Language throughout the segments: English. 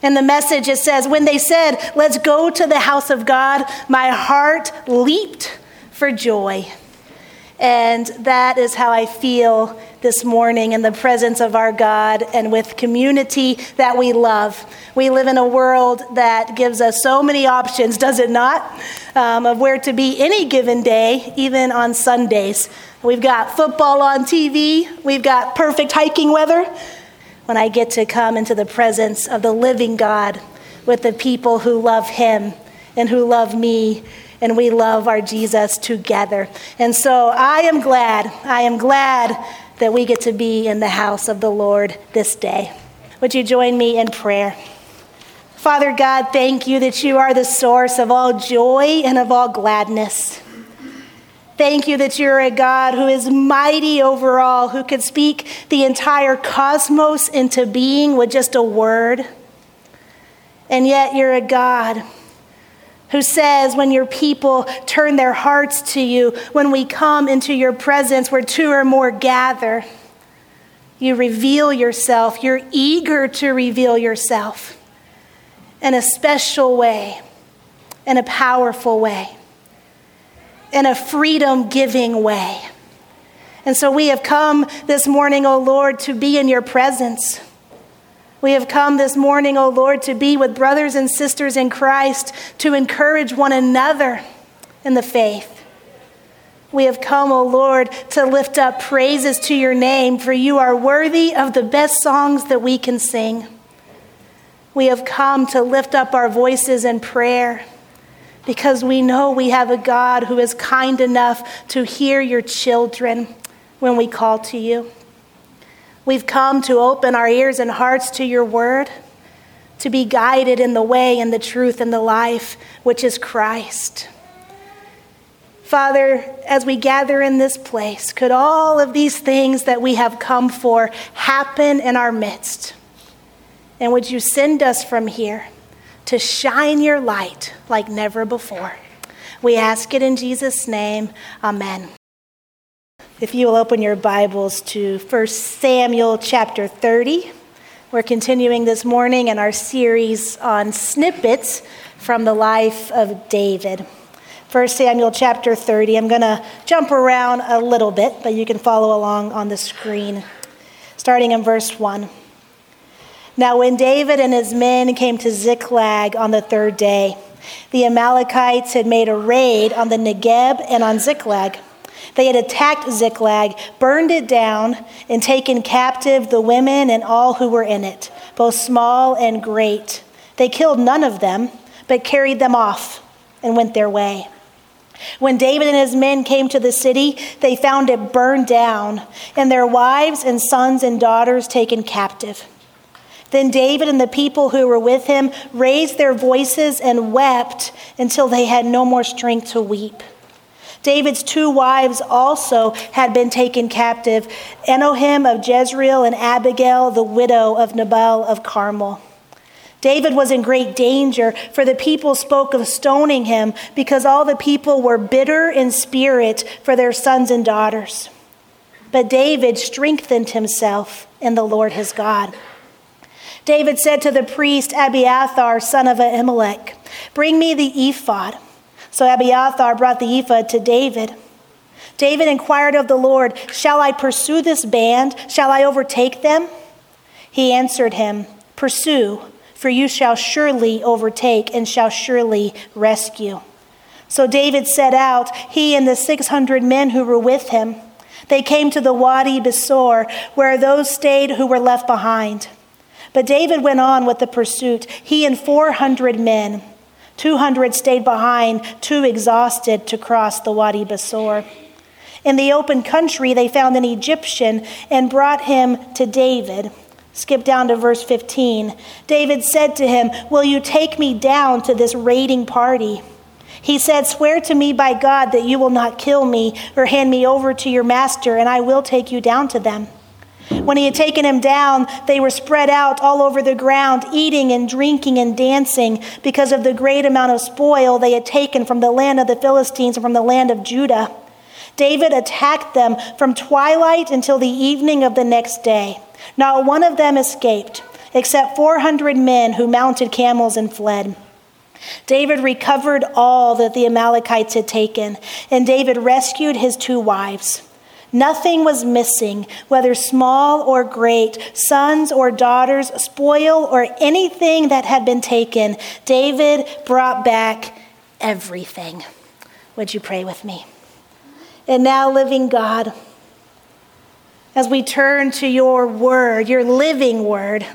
In the Message, it says, when they said, let's go to the house of God, my heart leaped for joy. And that is how I feel this morning in the presence of our God and with community that we love. We live in a world that gives us so many options, does it not? Of where to be any given day, even on Sundays. We've got football on TV. We've got perfect hiking weather. When I get to come into the presence of the living God with the people who love him and who love me, and we love our Jesus together. And so I am glad that we get to be in the house of the Lord this day. Would you join me in prayer? Father God, thank you that you are the source of all joy and of all gladness. Thank you that you're a God who is mighty over all, who could speak the entire cosmos into being with just a word. And yet you're a God who says when your people turn their hearts to you, when we come into your presence where two or more gather, you reveal yourself. You're eager to reveal yourself in a special way, in a powerful way, in a freedom-giving way. And so we have come this morning, O Lord, to be in your presence. We have come this morning, O Lord, to be with brothers and sisters in Christ, to encourage one another in the faith. We have come, O Lord, to lift up praises to your name, for you are worthy of the best songs that we can sing. We have come to lift up our voices in prayer, because we know we have a God who is kind enough to hear your children when we call to you. We've come to open our ears and hearts to your word, to be guided in the way and the truth and the life, which is Christ. Father, as we gather in this place, could all of these things that we have come for happen in our midst? And would you send us from here to shine your light like never before? We ask it in Jesus' name. Amen. If you will open your Bibles to 1 Samuel chapter 30. We're continuing this morning in our series on snippets from the life of David. 1 Samuel chapter 30. I'm going to jump around a little bit, but you can follow along on the screen. Starting in verse 1. Now when David and his men came to Ziklag on the third day, the Amalekites had made a raid on the Negeb and on Ziklag. They had attacked Ziklag, burned it down, and taken captive the women and all who were in it, both small and great. They killed none of them, but carried them off and went their way. When David and his men came to the city, they found it burned down, and their wives and sons and daughters taken captive. Then David and the people who were with him raised their voices and wept until they had no more strength to weep. David's two wives also had been taken captive, Enohim of Jezreel and Abigail, the widow of Nabal of Carmel. David was in great danger, for the people spoke of stoning him, because all the people were bitter in spirit for their sons and daughters. But David strengthened himself in the Lord his God. David said to the priest Abiathar, son of Ahimelech, "Bring me the ephod." So Abiathar brought the ephod to David. David inquired of the Lord, "Shall I pursue this band? Shall I overtake them?" He answered him, "Pursue, for you shall surely overtake and shall surely rescue." So David set out, he and the 600 men who were with him. They came to the Wadi Besor, where those stayed who were left behind. But David went on with the pursuit, he and 400 men. 200 stayed behind, too exhausted to cross the Wadi Besor. In the open country, they found an Egyptian and brought him to David. Skip down to verse 15. David said to him, "Will you take me down to this raiding party?" He said, "Swear to me by God that you will not kill me or hand me over to your master, and I will take you down to them." When he had taken him down, they were spread out all over the ground, eating and drinking and dancing because of the great amount of spoil they had taken from the land of the Philistines and from the land of Judah. David attacked them from twilight until the evening of the next day. Not one of them escaped. except 400 men who mounted camels and fled. David recovered all that the Amalekites had taken, and David rescued his 2 wives. Nothing was missing, whether small or great, sons or daughters, spoil or anything that had been taken. David brought back everything. Would you pray with me? And now, living God, as we turn to your word, your living word,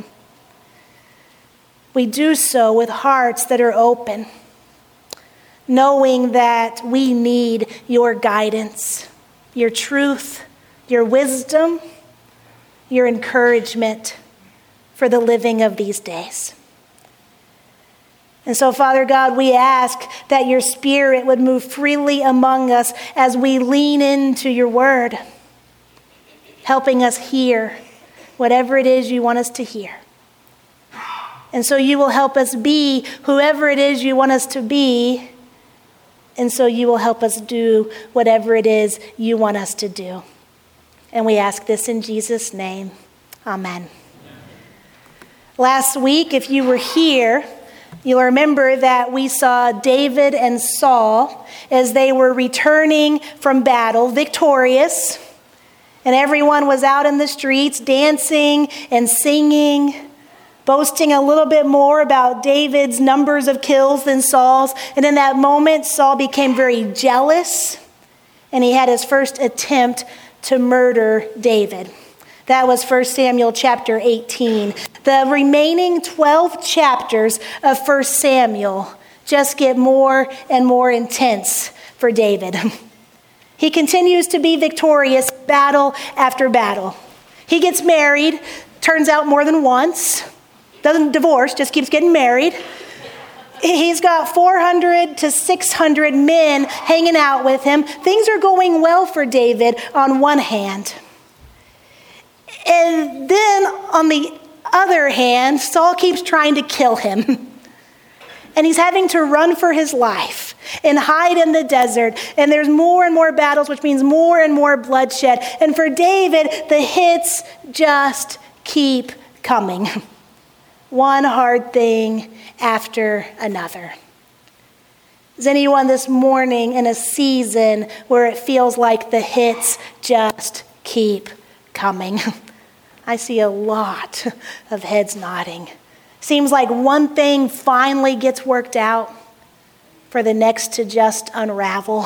we do so with hearts that are open, knowing that we need your guidance, your truth, your wisdom, your encouragement for the living of these days. And so, Father God, we ask that your Spirit would move freely among us as we lean into your word, helping us hear whatever it is you want us to hear. And so you will help us be whoever it is you want us to be. And so you will help us do whatever it is you want us to do. And we ask this in Jesus' name. Amen. Last week, if you were here, you'll remember that we saw David and Saul as they were returning from battle, victorious. And everyone was out in the streets dancing and singing, boasting a little bit more about David's numbers of kills than Saul's. And in that moment, Saul became very jealous, and he had his first attempt to murder David. That was 1 Samuel chapter 18. The remaining 12 chapters of 1 Samuel just get more and more intense for David. He continues to be victorious battle after battle. He gets married, turns out more than once. Doesn't divorce, just keeps getting married. He's got 400 to 600 men hanging out with him. Things are going well for David on one hand. And then on the other hand, Saul keeps trying to kill him. And he's having to run for his life and hide in the desert. And there's more and more battles, which means more and more bloodshed. And for David, the hits just keep coming. One hard thing after another. Is anyone this morning in a season where it feels like the hits just keep coming? I see a lot of heads nodding. Seems like one thing finally gets worked out for the next to just unravel.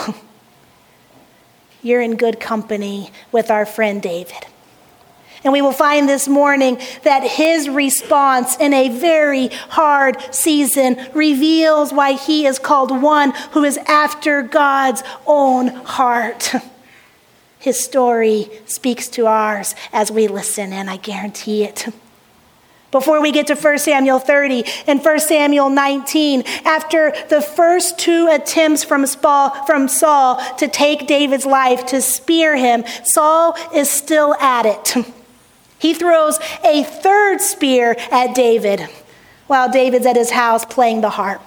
You're in good company with our friend David. And we will find this morning that his response in a very hard season reveals why he is called one who is after God's own heart. His story speaks to ours as we listen, and I guarantee it. Before we get to 1 Samuel 30 and 1 Samuel 19, after the first 2 attempts from Saul to take David's life, to spear him, Saul is still at it. He throws a 3rd spear at David while David's at his house playing the harp.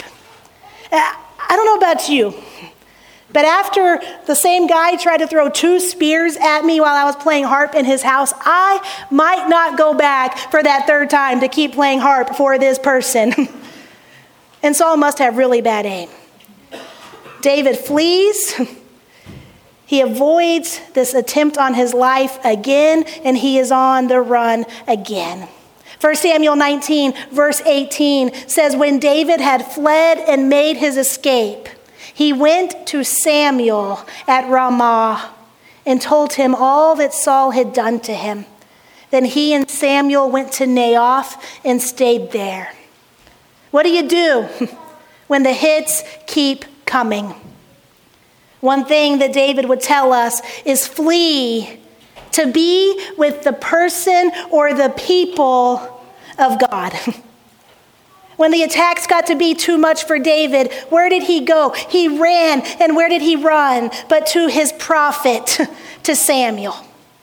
I don't know about you, but after the same guy tried to throw 2 spears at me while I was playing harp in his house, I might not go back for that 3rd time to keep playing harp for this person. And Saul must have really bad aim. David flees. He avoids this attempt on his life again, and he is on the run again. 1 Samuel 19, verse 18 says, when David had fled and made his escape, he went to Samuel at Ramah and told him all that Saul had done to him. Then he and Samuel went to Naioth and stayed there. What do you do when the hits keep coming? One thing that David would tell us is flee to be with the person or the people of God. When the attacks got to be too much for David, where did he go? He ran, and where did he run? But to his prophet, to Samuel.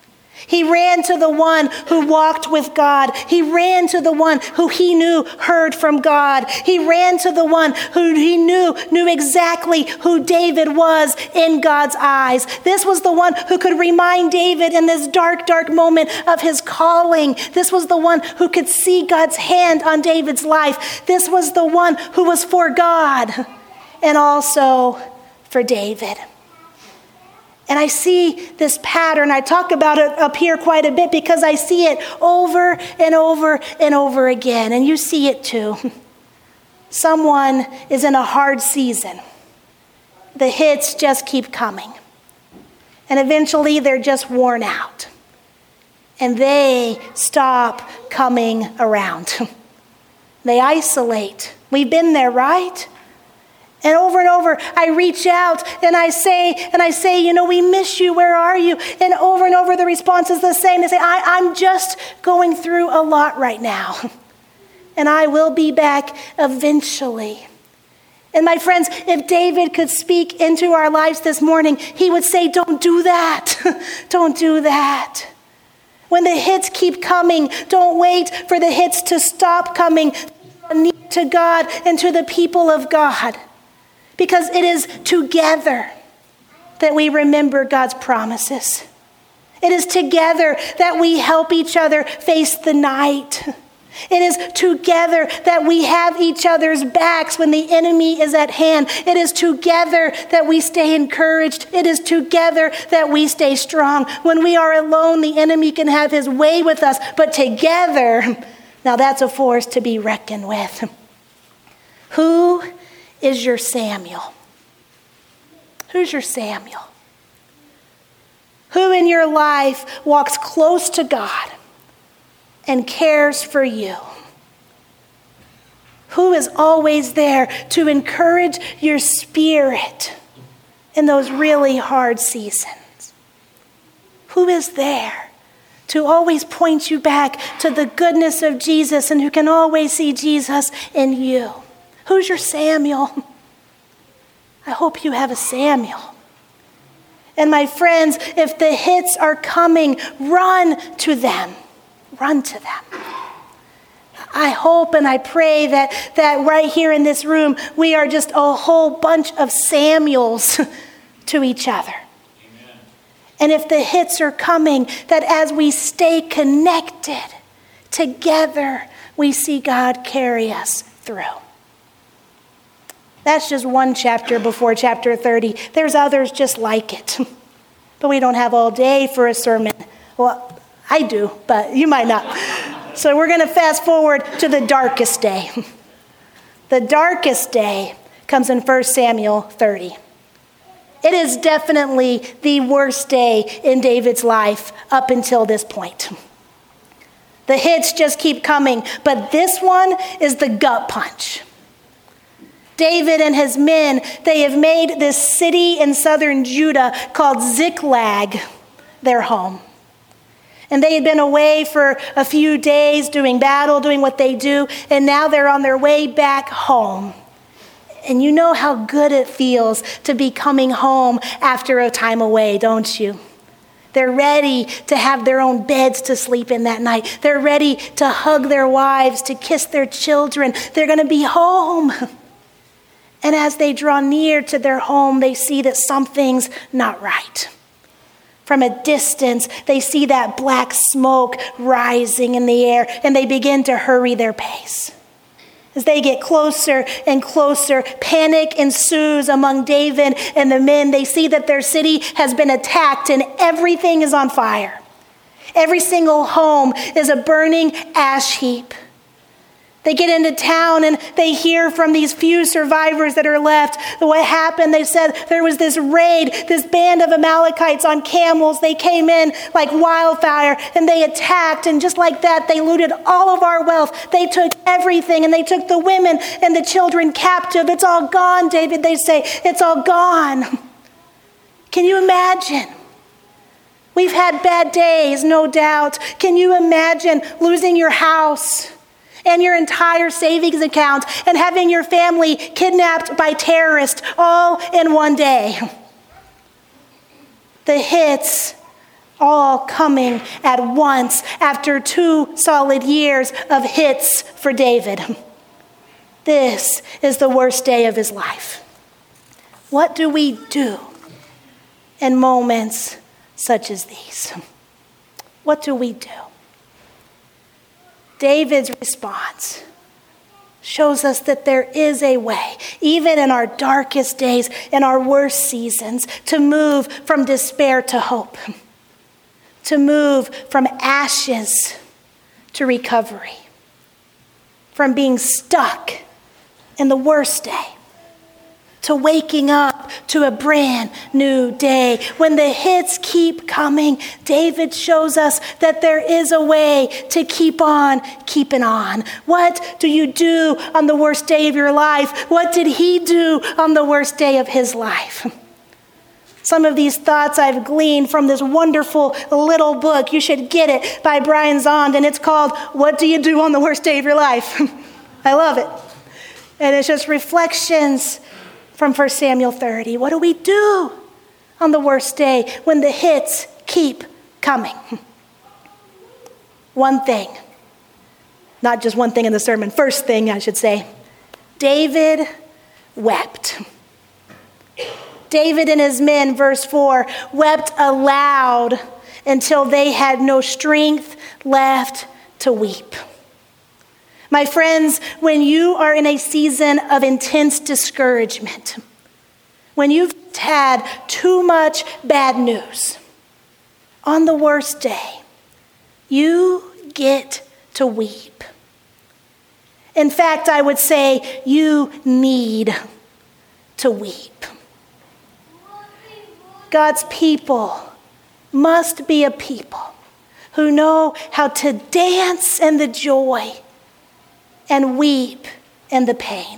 He ran to the one who walked with God. He ran to the one who he knew heard from God. He ran to the one who he knew exactly who David was in God's eyes. This was the one who could remind David in this dark, dark moment of his calling. This was the one who could see God's hand on David's life. This was the one who was for God and also for David. And I see this pattern. I talk about it up here quite a bit because I see it over and over and over again. And you see it too. Someone is in a hard season. The hits just keep coming. And eventually they're just worn out. And they stop coming around. They isolate. We've been there, right? And over, I reach out and I say, you know, we miss you. Where are you? And over, the response is the same. They say, I'm just going through a lot right now. And I will be back eventually. And my friends, if David could speak into our lives this morning, he would say, don't do that. Don't do that. When the hits keep coming, don't wait for the hits to stop coming. To God and to the people of God. Because it is together that we remember God's promises. It is together that we help each other face the night. It is together that we have each other's backs when the enemy is at hand. It is together that we stay encouraged. It is together that we stay strong. When we are alone, the enemy can have his way with us. But together, now that's a force to be reckoned with. Who is your Samuel? Who's your Samuel? Who in your life walks close to God and cares for you? Who is always there to encourage your spirit in those really hard seasons? Who is there to always point you back to the goodness of Jesus and who can always see Jesus in you? Who's your Samuel? I hope you have a Samuel. And my friends, if the hits are coming, run to them. Run to them. I hope and I pray that right here in this room, we are just a whole bunch of Samuels to each other. Amen. And if the hits are coming, that as we stay connected together, we see God carry us through. That's just one chapter before chapter 30. There's others just like it. But we don't have all day for a sermon. Well, I do, but you might not. So we're going to fast forward to the darkest day. The darkest day comes in 1 Samuel 30. It is definitely the worst day in David's life up until this point. The hits just keep coming, but this one is the gut punch. David and his men, they have made this city in southern Judah called Ziklag their home. And they had been away for a few days doing battle, doing what they do, and now they're on their way back home. And you know how good it feels to be coming home after a time away, don't you? They're ready to have their own beds to sleep in that night. They're ready to hug their wives, to kiss their children. They're going to be home. And as they draw near to their home, they see that something's not right. From a distance, they see that black smoke rising in the air, and they begin to hurry their pace. As they get closer and closer, panic ensues among David and the men. They see that their city has been attacked and everything is on fire. Every single home is a burning ash heap. They get into town and they hear from these few survivors that are left what happened. They said there was this raid, this band of Amalekites on camels. They came in like wildfire and they attacked. And just like that, they looted all of our wealth. They took everything and they took the women and the children captive. It's all gone, David, they say. It's all gone. Can you imagine? We've had bad days, no doubt. Can you imagine losing your house and your entire savings account and having your family kidnapped by terrorists all in one day? The hits all coming at once after 2 solid years of hits for David. This is the worst day of his life. What do we do in moments such as these? What do we do? David's response shows us that there is a way, even in our darkest days, in our worst seasons, to move from despair to hope, to move from ashes to recovery, from being stuck in the worst day to waking up to a brand new day. When the hits keep coming, David shows us that there is a way to keep on keeping on. What do you do on the worst day of your life? What did he do on the worst day of his life? Some of these thoughts I've gleaned from this wonderful little book. You should get it, by Brian Zond, and it's called What Do You Do on the Worst Day of Your Life? I love it. And it's just reflections from 1 Samuel 30. What do we do on the worst day when the hits keep coming? One thing. Not just one thing in the sermon. First thing, I should say. David wept. David and his men, verse 4, wept aloud until they had no strength left to weep. My friends, when you are in a season of intense discouragement, when you've had too much bad news, on the worst day, you get to weep. In fact, I would say you need to weep. God's people must be a people who know how to dance in the joy and weep in the pain.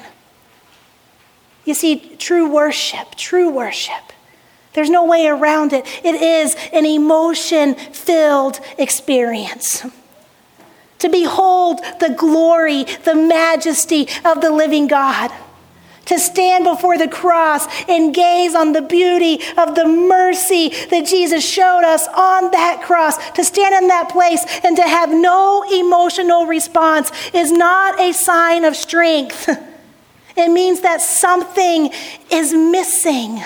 You see, true worship, there's no way around it. It is an emotion-filled experience. To behold the glory, the majesty of the living God. To stand before the cross and gaze on the beauty of the mercy that Jesus showed us on that cross. To stand in that place and to have no emotional response is not a sign of strength. It means that something is missing.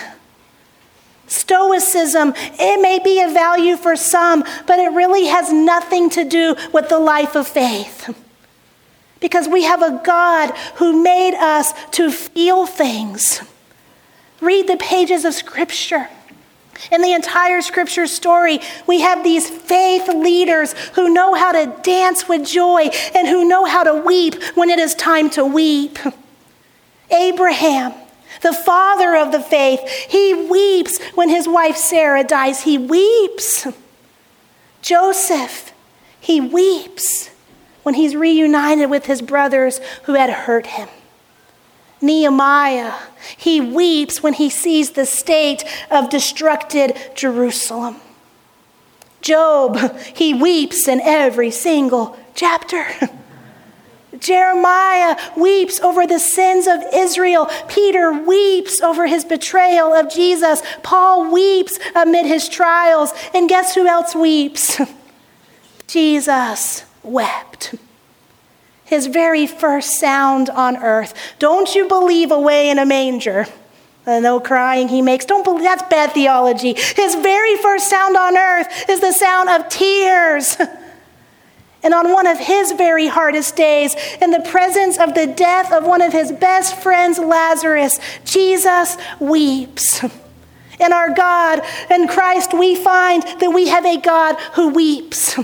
Stoicism, it may be a value for some, but it really has nothing to do with the life of faith. Because we have a God who made us to feel things. Read the pages of Scripture. In the entire Scripture story, we have these faith leaders who know how to dance with joy and who know how to weep when it is time to weep. Abraham, the father of the faith, he weeps when his wife Sarah dies. He weeps. Joseph, he weeps when he's reunited with his brothers who had hurt him. Nehemiah, he weeps when he sees the state of destructed Jerusalem. Job, he weeps in every single chapter. Jeremiah weeps over the sins of Israel. Peter weeps over his betrayal of Jesus. Paul weeps amid his trials. And guess who else weeps? Jesus wept. His very first sound on earth. Don't you believe away in a manger? No crying he makes. Don't believe, that's bad theology. His very first sound on earth is the sound of tears. And on one of his very hardest days, in the presence of the death of one of his best friends, Lazarus, Jesus weeps. In our God and Christ, we find that we have a God who weeps.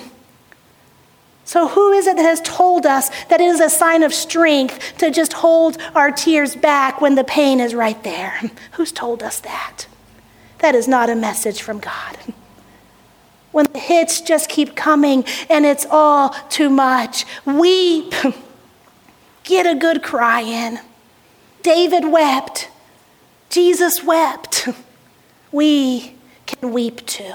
So who is it that has told us that it is a sign of strength to just hold our tears back when the pain is right there? Who's told us that? That is not a message from God. When the hits just keep coming and it's all too much, weep. Get a good cry in. David wept. Jesus wept. We can weep too.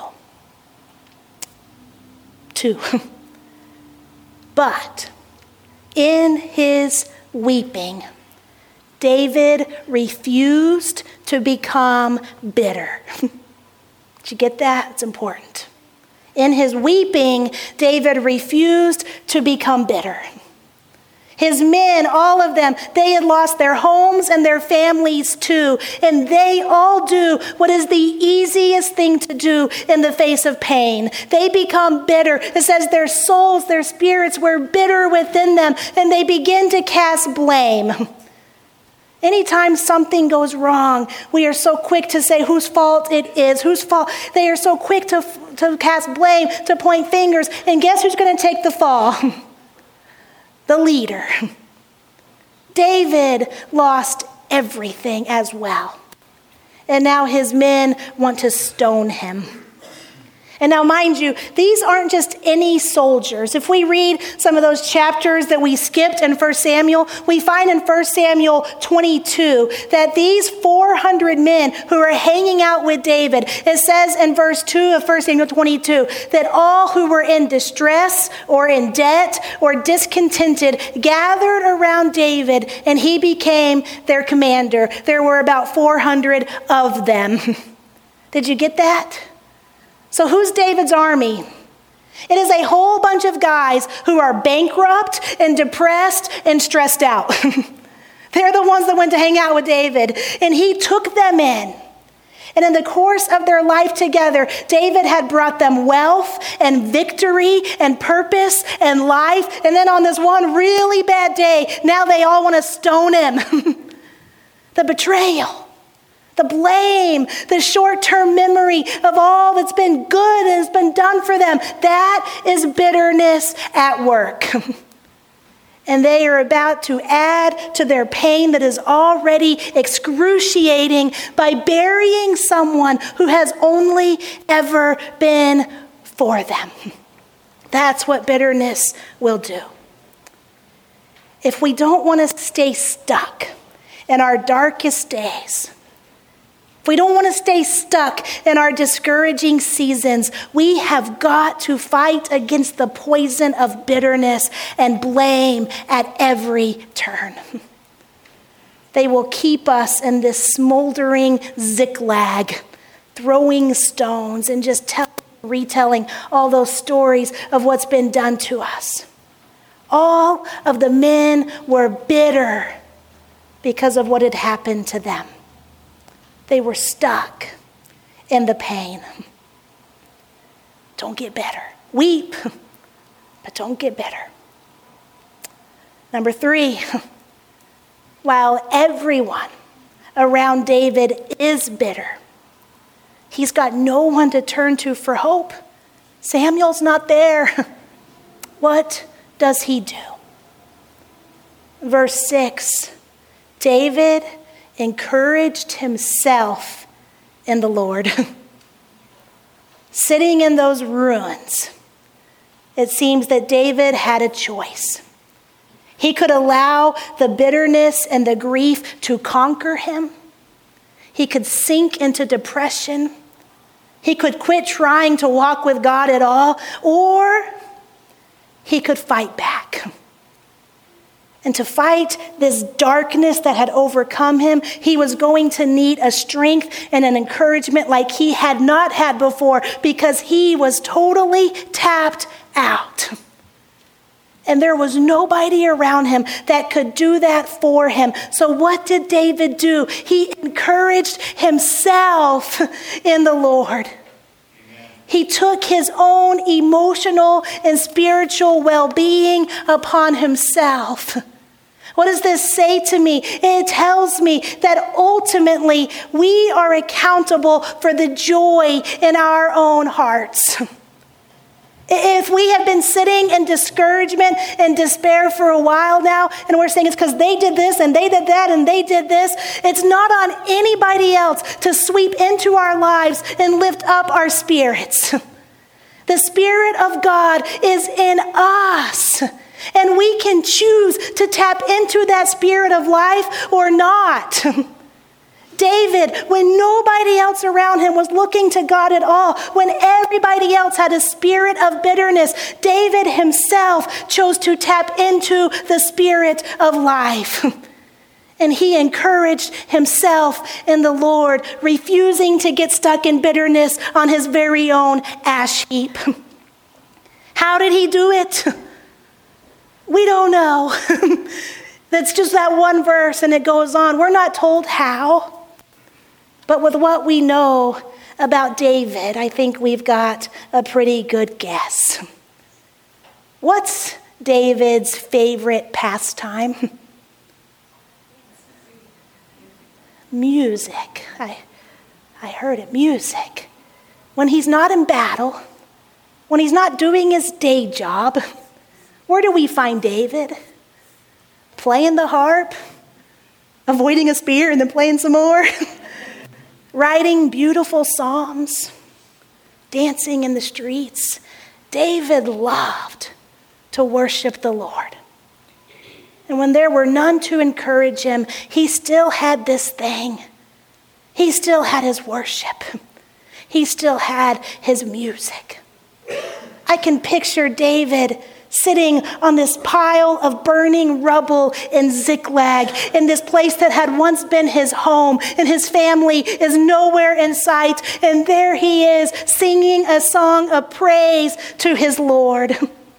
But in his weeping, David refused to become bitter. Did you get that? It's important. In his weeping, David refused to become bitter. His men, all of them, they had lost their homes and their families too. And they all do what is the easiest thing to do in the face of pain. They become bitter. It says their souls, their spirits were bitter within them, and they begin to cast blame. Anytime something goes wrong, we are so quick to say whose fault it is, whose fault. They are so quick to cast blame, to point fingers. And guess who's going to take the fall? The leader. David lost everything as well. And now his men want to stone him. And now, mind you, these aren't just any soldiers. If we read some of those chapters that we skipped in 1 Samuel, we find in 1 Samuel 22 that these 400 men who are hanging out with David, it says in verse 2 of 1 Samuel 22, that all who were in distress or in debt or discontented gathered around David, and he became their commander. There were about 400 of them. Did you get that? So who's David's army? It is a whole bunch of guys who are bankrupt and depressed and stressed out. They're the ones that went to hang out with David, and he took them in. And in the course of their life together, David had brought them wealth and victory and purpose and life. And then on this one really bad day, now they all want to stone him. The betrayal. The blame, the short-term memory of all that's been good and has been done for them. That is bitterness at work. And they are about to add to their pain that is already excruciating by burying someone who has only ever been for them. That's what bitterness will do. If we don't want to stay stuck in our darkest days, if we don't want to stay stuck in our discouraging seasons, we have got to fight against the poison of bitterness and blame at every turn. They will keep us in this smoldering Ziklag, throwing stones and just retelling all those stories of what's been done to us. All of the men were bitter because of what had happened to them. They were stuck in the pain. Don't get bitter. Weep, but don't get bitter. Number 3, while everyone around David is bitter, he's got no one to turn to for hope. Samuel's not there. What does he do? Verse 6, David encouraged himself in the Lord. Sitting in those ruins, it seems that David had a choice. He could allow the bitterness and the grief to conquer him. He could sink into depression. He could quit trying to walk with God at all, or he could fight back. And to fight this darkness that had overcome him, he was going to need a strength and an encouragement like he had not had before, because he was totally tapped out. And there was nobody around him that could do that for him. So what did David do? He encouraged himself in the Lord. He took his own emotional and spiritual well-being upon himself. What does this say to me? It tells me that ultimately we are accountable for the joy in our own hearts. If we have been sitting in discouragement and despair for a while now, and we're saying it's because they did this and they did that and they did this, it's not on anybody else to sweep into our lives and lift up our spirits. The Spirit of God is in us, and we can choose to tap into that spirit of life or not. David, when nobody else around him was looking to God at all, when everybody else had a spirit of bitterness, David himself chose to tap into the spirit of life. And he encouraged himself in the Lord, refusing to get stuck in bitterness on his very own ash heap. How did he do it? We don't know. That's just that one verse and it goes on. We're not told how. But with what we know about David, I think we've got a pretty good guess. What's David's favorite pastime? Music. I heard it, music. When he's not in battle, when he's not doing his day job, where do we find David? Playing the harp, avoiding a spear and then playing some more, writing beautiful psalms, dancing in the streets. David loved to worship the Lord. And when there were none to encourage him, he still had this thing. He still had his worship. He still had his music. I can picture David sitting on this pile of burning rubble in Ziklag, in this place that had once been his home, and his family is nowhere in sight. And there he is singing a song of praise to his Lord.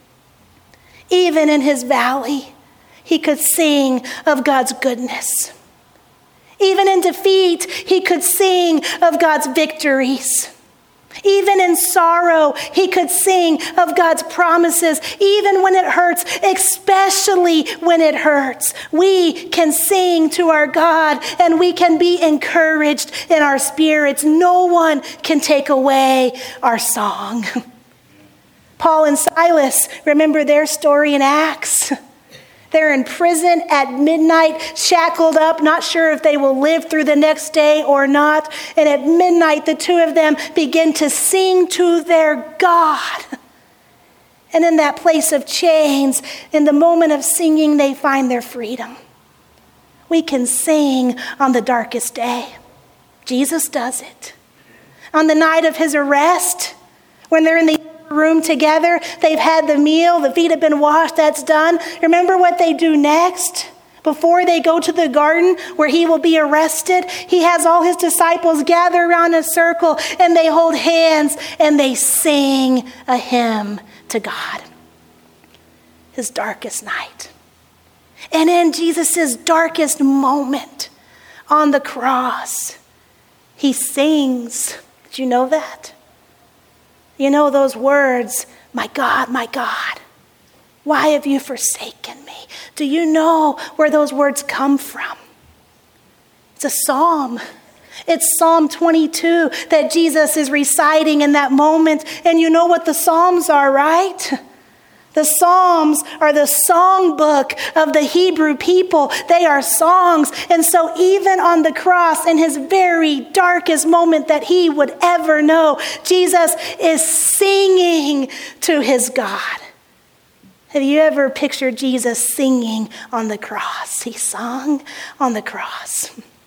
Even in his valley, he could sing of God's goodness. Even in defeat, he could sing of God's victories. Even in sorrow, he could sing of God's promises. Even when it hurts, especially when it hurts, we can sing to our God and we can be encouraged in our spirits. No one can take away our song. Paul and Silas, remember their story in Acts? They're in prison at midnight, shackled up, not sure if they will live through the next day or not. And at midnight, the two of them begin to sing to their God. And in that place of chains, in the moment of singing, they find their freedom. We can sing on the darkest day. Jesus does it. On the night of his arrest, when they're in the room together, they've had the meal, the feet have been washed, that's done. Remember what they do next? Before they go to the garden where he will be arrested, he has all his disciples gather around in a circle and they hold hands and they sing a hymn to God. His darkest night. And in Jesus' darkest moment on the cross, he sings. Did you know that? You know those words, my God, why have you forsaken me? Do you know where those words come from? It's a psalm. It's Psalm 22 that Jesus is reciting in that moment. And you know what the Psalms are, right? The Psalms are the songbook of the Hebrew people. They are songs. And so even on the cross, in his very darkest moment that he would ever know, Jesus is singing to his God. Have you ever pictured Jesus singing on the cross? He sung on the cross.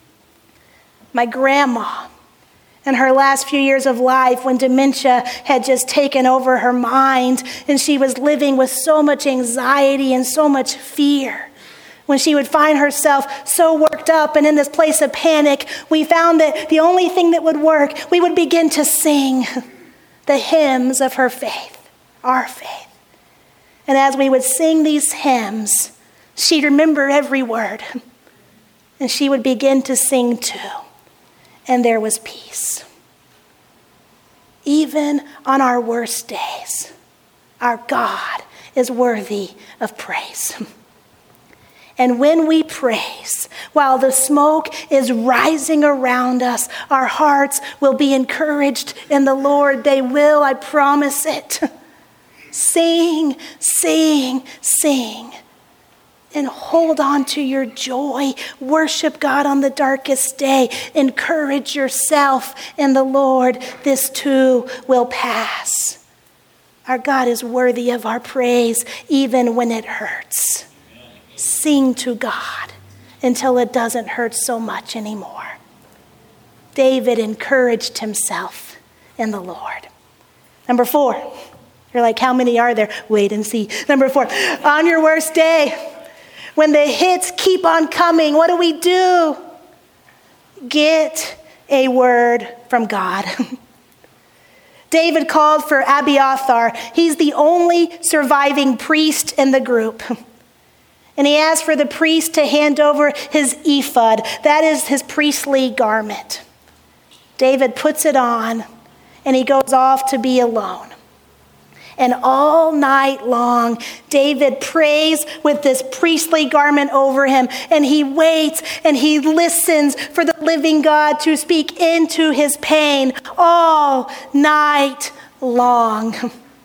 My grandma, in her last few years of life, when dementia had just taken over her mind and she was living with so much anxiety and so much fear, when she would find herself so worked up and in this place of panic, we found that the only thing that would work, we would begin to sing the hymns of her faith, our faith. And as we would sing these hymns, she'd remember every word and she would begin to sing too. And there was peace. Even on our worst days, our God is worthy of praise. And when we praise, while the smoke is rising around us, our hearts will be encouraged in the Lord. They will, I promise it. Sing, sing, sing. And hold on to your joy. Worship God on the darkest day. Encourage yourself in the Lord. This too will pass. Our God is worthy of our praise even when it hurts. Sing to God until it doesn't hurt so much anymore. David encouraged himself in the Lord. Number 4. You're like, how many are there? Wait and see. Number 4. On your worst day, when the hits keep on coming. What do? Get a word from God. David called for Abiathar. He's the only surviving priest in the group. And he asked for the priest to hand over his ephod. That is his priestly garment. David puts it on, and he goes off to be alone. And all night long, David prays with this priestly garment over him, and he waits and he listens for the living God to speak into his pain all night long.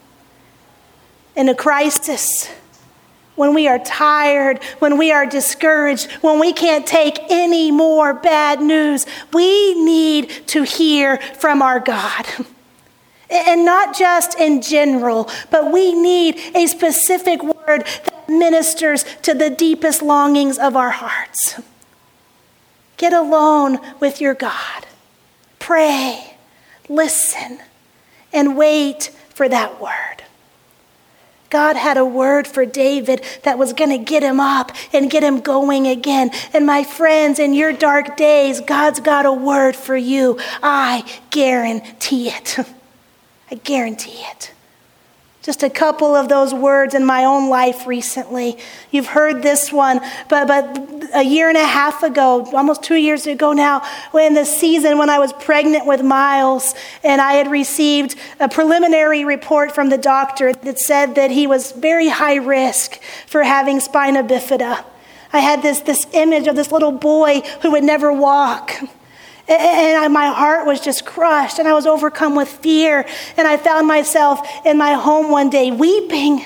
In a crisis, when we are tired, when we are discouraged, when we can't take any more bad news, we need to hear from our God. And not just in general, but we need a specific word that ministers to the deepest longings of our hearts. Get alone with your God. Pray, listen, and wait for that word. God had a word for David that was going to get him up and get him going again. And my friends, in your dark days, God's got a word for you. I guarantee it. I guarantee it. Just a couple of those words in my own life recently. You've heard this one, but a year and a half ago, almost 2 years ago now, in the season when I was pregnant with Miles, and I had received a preliminary report from the doctor that said that he was very high risk for having spina bifida. I had this image of this little boy who would never walk. And my heart was just crushed, and I was overcome with fear. And I found myself in my home one day weeping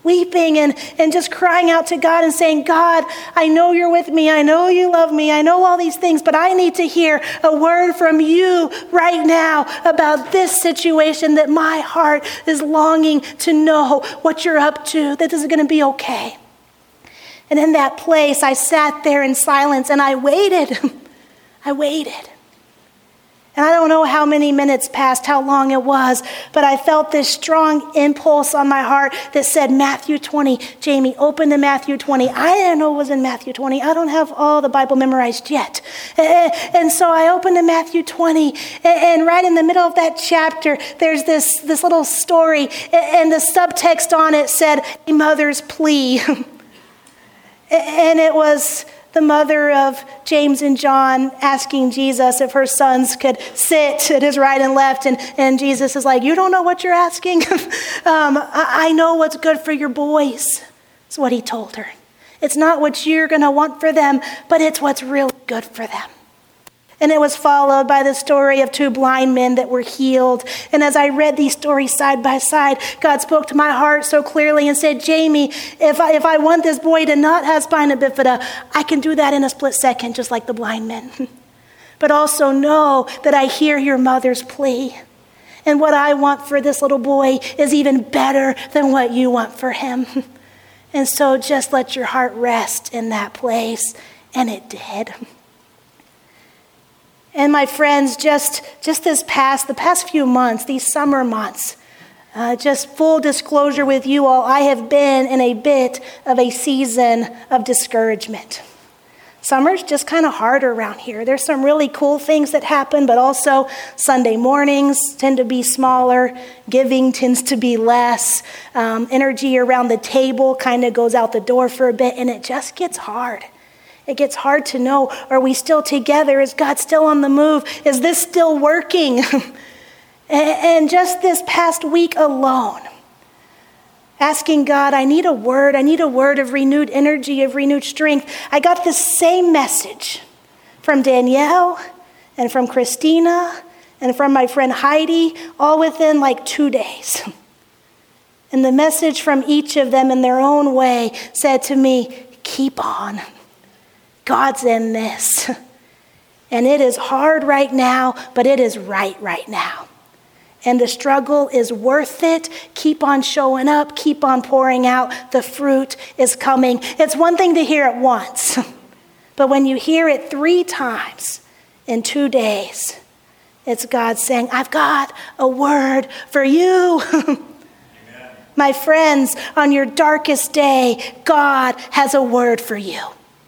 and just crying out to God and saying, God, I know you're with me. I know you love me. I know all these things, but I need to hear a word from you right now about this situation that my heart is longing to know what you're up to, that this is going to be okay. And in that place, I sat there in silence and I waited. I waited. And I don't know how many minutes passed, how long it was, but I felt this strong impulse on my heart that said, Matthew 20. Jamie, open to Matthew 20. I didn't know it was in Matthew 20. I don't have all the Bible memorized yet. And so I opened to Matthew 20, and right in the middle of that chapter, there's this little story, and the subtext on it said, a mother's plea. And it was the mother of James and John asking Jesus if her sons could sit at his right and left. And Jesus is like, you don't know what you're asking? I know what's good for your boys. That's what he told her. It's not what you're going to want for them, but it's what's really good for them. And it was followed by the story of 2 blind men that were healed. And as I read these stories side by side, God spoke to my heart so clearly and said, Jamie, if I want this boy to not have spina bifida, I can do that in a split second, just like the blind men. But also know that I hear your mother's plea. And what I want for this little boy is even better than what you want for him. And so just let your heart rest in that place. And it did. And my friends, just the past few months, these summer months, just full disclosure with you all, I have been in a bit of a season of discouragement. Summer's just kind of hard around here. There's some really cool things that happen, but also Sunday mornings tend to be smaller. Giving tends to be less. Energy around the table kind of goes out the door for a bit, and it just gets hard. It gets hard to know, are we still together? Is God still on the move? Is this still working? And just this past week alone, asking God, I need a word of renewed energy, of renewed strength. I got the same message from Danielle and from Christina and from my friend Heidi, all within like 2 days. And the message from each of them in their own way said to me, keep on. God's in this. And it is hard right now, but it is right now. And the struggle is worth it. Keep on showing up. Keep on pouring out. The fruit is coming. It's one thing to hear it once, but when you hear it 3 times in 2 days, it's God saying, I've got a word for you. My friends, on your darkest day, God has a word for you.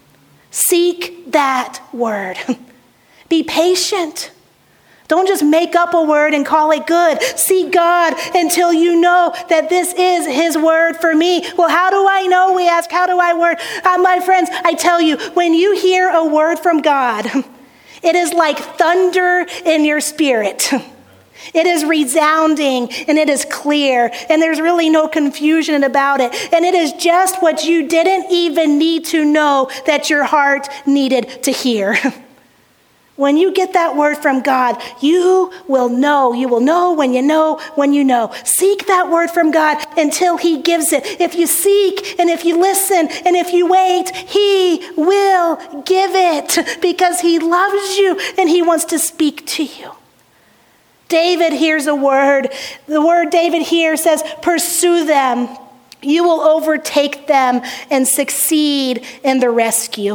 Seek that word. Be patient. Don't just make up a word and call it good. Seek God until you know that this is his word for me. Well, how do I know? We ask, how do I word? My friends, I tell you, when you hear a word from God, it is like thunder in your spirit. It is resounding and it is clear and there's really no confusion about it. And it is just what you didn't even need to know that your heart needed to hear. When you get that word from God, you will know. You will know when you know when you know. Seek that word from God until he gives it. If you seek and if you listen and if you wait, he will give it because he loves you and he wants to speak to you. David hears a word. The word David here says, pursue them. You will overtake them and succeed in the rescue.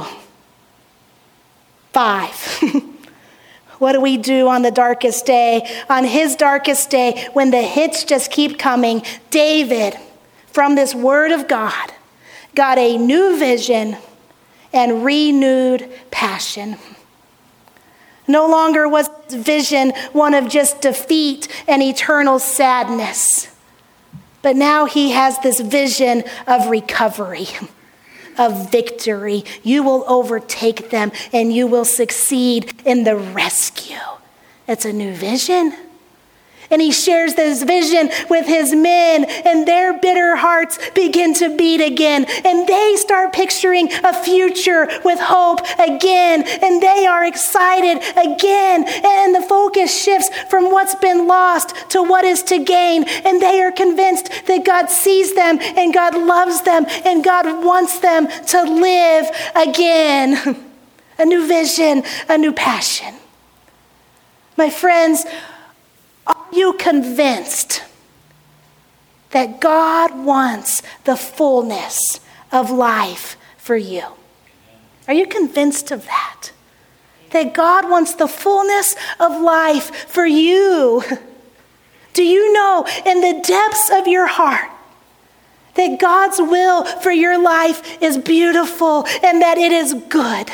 5. What do we do on the darkest day? On his darkest day, when the hits just keep coming, David, from this word of God, got a new vision and renewed passion. No longer was his vision one of just defeat and eternal sadness, but now he has this vision of recovery, of victory. You will overtake them and you will succeed in the rescue. It's a new vision. And he shares this vision with his men, and their bitter hearts begin to beat again. And they start picturing a future with hope again. And they are excited again. And the focus shifts from what's been lost to what is to gain. And they are convinced that God sees them and God loves them and God wants them to live again. A new vision, a new passion. My friends, are you convinced that God wants the fullness of life for you? Are you convinced of that? That God wants the fullness of life for you? Do you know in the depths of your heart that God's will for your life is beautiful and that it is good?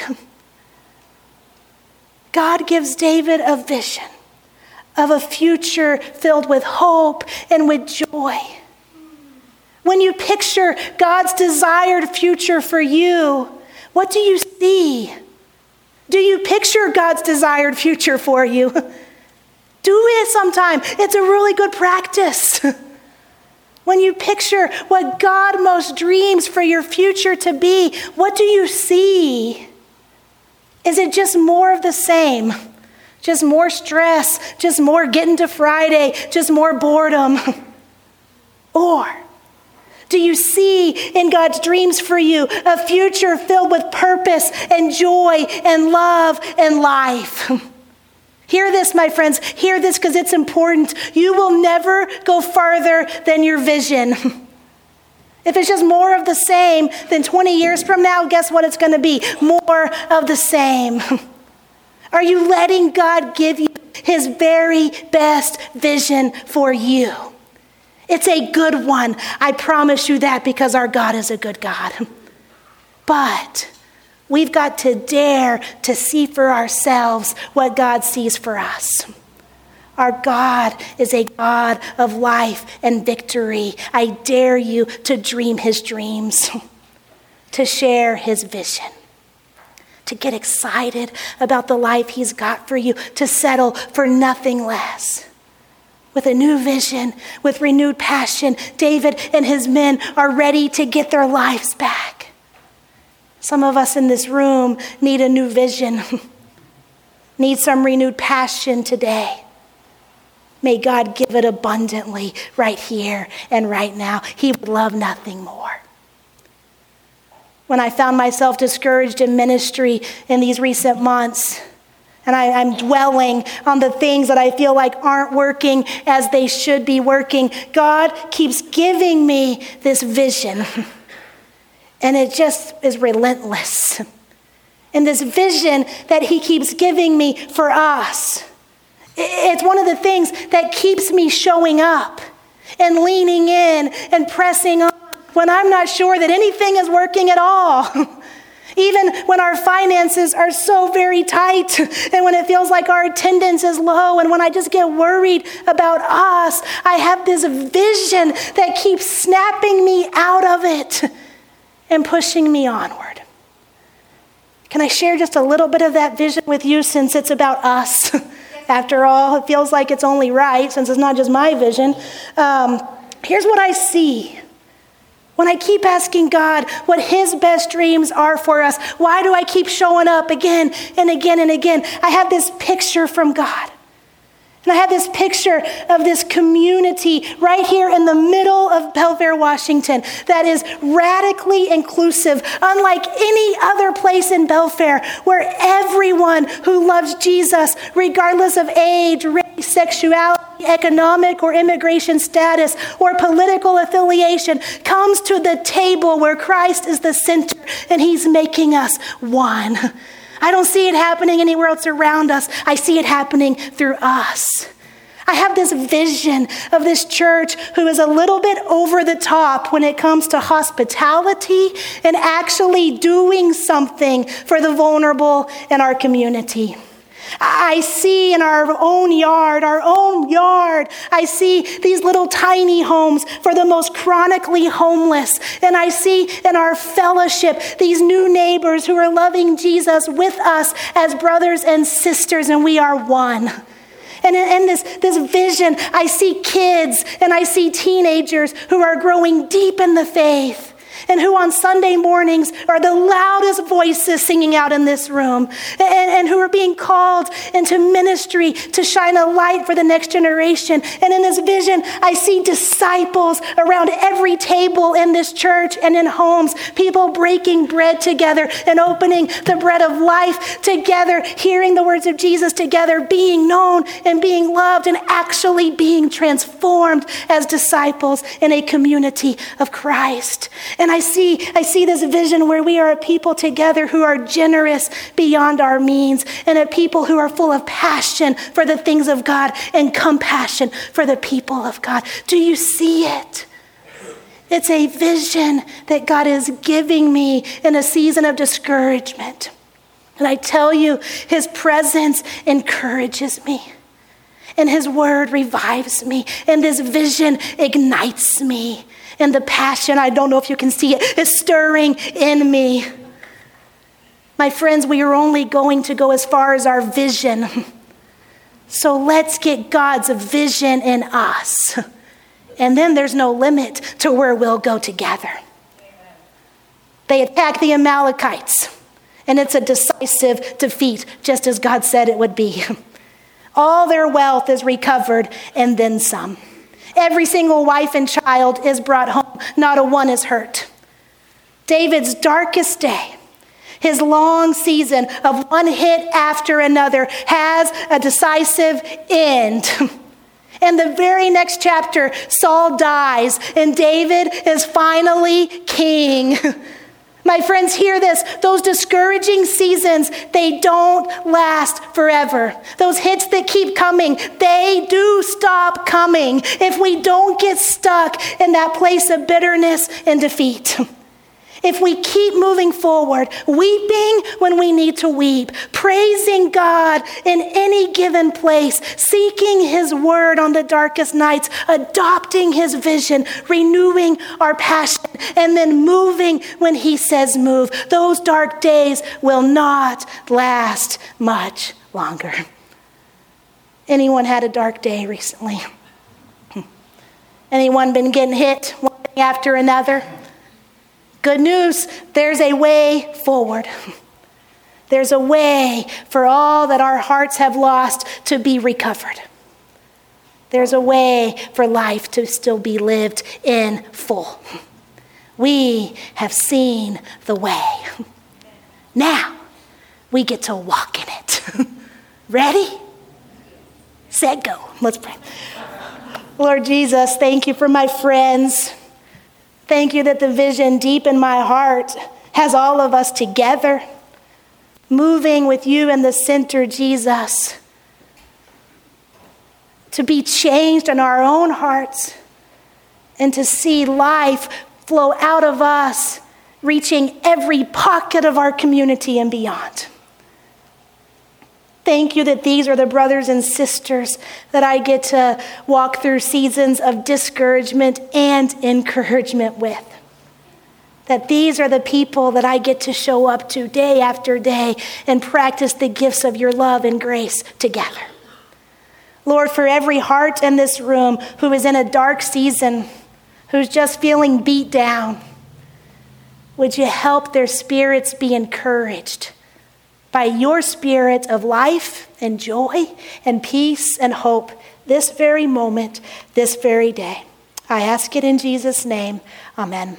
God gives David a vision of a future filled with hope and with joy. When you picture God's desired future for you, what do you see? Do you picture God's desired future for you? Do it sometime. It's a really good practice. When you picture what God most dreams for your future to be, what do you see? Is it just more of the same? Just more stress, just more getting to Friday, just more boredom? Or do you see in God's dreams for you a future filled with purpose and joy and love and life? Hear this, my friends. Hear this because it's important. You will never go farther than your vision. If it's just more of the same, then 20 years from now, guess what it's going to be? More of the same. Are you letting God give you his very best vision for you? It's a good one. I promise you that because our God is a good God. But we've got to dare to see for ourselves what God sees for us. Our God is a God of life and victory. I dare you to dream his dreams, to share his vision, to get excited about the life he's got for you, to settle for nothing less. With a new vision, with renewed passion, David and his men are ready to get their lives back. Some of us in this room need a new vision, need some renewed passion today. May God give it abundantly right here and right now. He would love nothing more. When I found myself discouraged in ministry in these recent months, and I'm dwelling on the things that I feel like aren't working as they should be working, God keeps giving me this vision. And it just is relentless. And this vision that he keeps giving me for us, it's one of the things that keeps me showing up and leaning in and pressing on when I'm not sure that anything is working at all. Even when our finances are so very tight and when it feels like our attendance is low and when I just get worried about us, I have this vision that keeps snapping me out of it and pushing me onward. Can I share just a little bit of that vision with you since it's about us? After all, it feels like it's only right since it's not just my vision. Here's what I see. When I keep asking God what his best dreams are for us, why do I keep showing up again and again and again? I have this picture from God. And I have this picture of this community right here in the middle of Belfair, Washington, that is radically inclusive, unlike any other place in Belfair, where everyone who loves Jesus, regardless of age, race, sexuality, economic or immigration status, or political affiliation, comes to the table where Christ is the center and he's making us one. I don't see it happening anywhere else around us. I see it happening through us. I have this vision of this church who is a little bit over the top when it comes to hospitality and actually doing something for the vulnerable in our community. I see in our own yard, I see these little tiny homes for the most chronically homeless. And I see in our fellowship these new neighbors who are loving Jesus with us as brothers and sisters, and we are one. And in this vision, I see kids and I see teenagers who are growing deep in the faith, and who on Sunday mornings are the loudest voices singing out in this room, and who are being called into ministry to shine a light for the next generation. And in this vision, I see disciples around every table in this church and in homes, people breaking bread together and opening the bread of life together, hearing the words of Jesus together, being known and being loved and actually being transformed as disciples in a community of Christ. And I see this vision where we are a people together who are generous beyond our means, and a people who are full of passion for the things of God and compassion for the people of God. Do you see it? It's a vision that God is giving me in a season of discouragement. And I tell you, his presence encourages me. And his word revives me. And this vision ignites me. And the passion, I don't know if you can see it, is stirring in me. My friends, we are only going to go as far as our vision. So let's get God's vision in us. And then there's no limit to where we'll go together. They attack the Amalekites, and it's a decisive defeat, just as God said it would be. All their wealth is recovered, and then some. Every single wife and child is brought home. Not a one is hurt. David's darkest day, his long season of one hit after another, has a decisive end. In the very next chapter, Saul dies, and David is finally king. My friends, hear this. Those discouraging seasons, they don't last forever. Those hits that keep coming, they do stop coming if we don't get stuck in that place of bitterness and defeat. If we keep moving forward, weeping when we need to weep, praising God in any given place, seeking his word on the darkest nights, adopting his vision, renewing our passion, and then moving when he says move, those dark days will not last much longer. Anyone had a dark day recently? Anyone been getting hit one thing after another? Good news, there's a way forward. There's a way for all that our hearts have lost to be recovered. There's a way for life to still be lived in full. We have seen the way. Now, we get to walk in it. Ready? Set, go. Let's pray. Lord Jesus, thank you for my friends. Thank you that the vision deep in my heart has all of us together, moving with you in the center, Jesus, to be changed in our own hearts and to see life flow out of us reaching every pocket of our community and beyond. Thank you that these are the brothers and sisters that I get to walk through seasons of discouragement and encouragement with. That these are the people that I get to show up to day after day and practice the gifts of your love and grace together. Lord, for every heart in this room who is in a dark season, who's just feeling beat down, would you help their spirits be encouraged by your spirit of life and joy and peace and hope this very moment, this very day. I ask it in Jesus' name. Amen.